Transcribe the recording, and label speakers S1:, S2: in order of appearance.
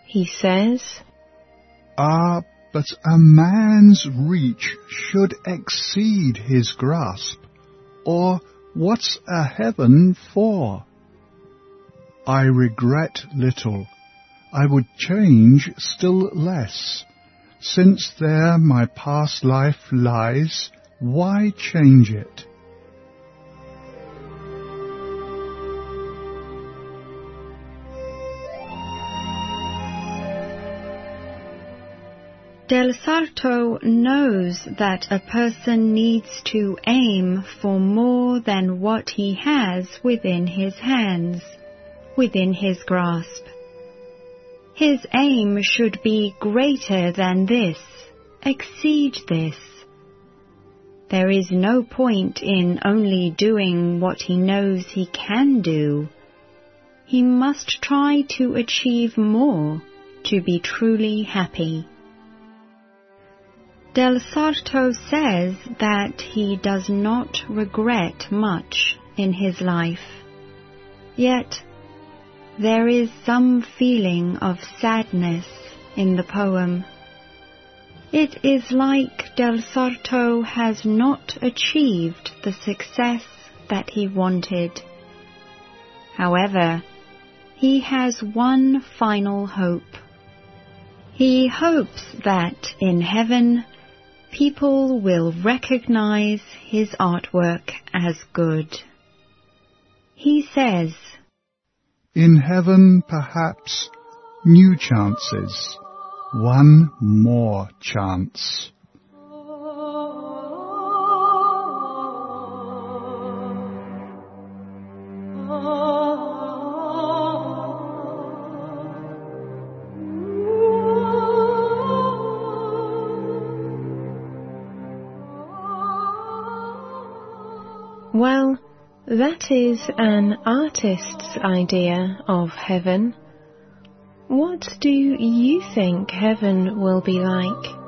S1: he says,
S2: but a man's reach should exceed his grasp, or what's a heaven for? I regret little, I would change still less. Since there my past life lies, why change it?
S3: Del Sarto knows that a person needs to aim for more than what he has within his hands, within his grasp. His aim should be greater than this, exceed this. There is no point in only doing what he knows he can do. He must try to achieve more to be truly happy. Del Sarto says that he does not regret much in his life, yet there is some feeling of sadness in the poem. It is like Del Sarto has not achieved the success that he wanted. However, he has one final hope. He hopes that in heaven people will recognize his artwork as good. He says,
S2: "In heaven, perhaps, new chances, one more chance."
S1: Well, that is an artist's idea of heaven. What do you think heaven will be like?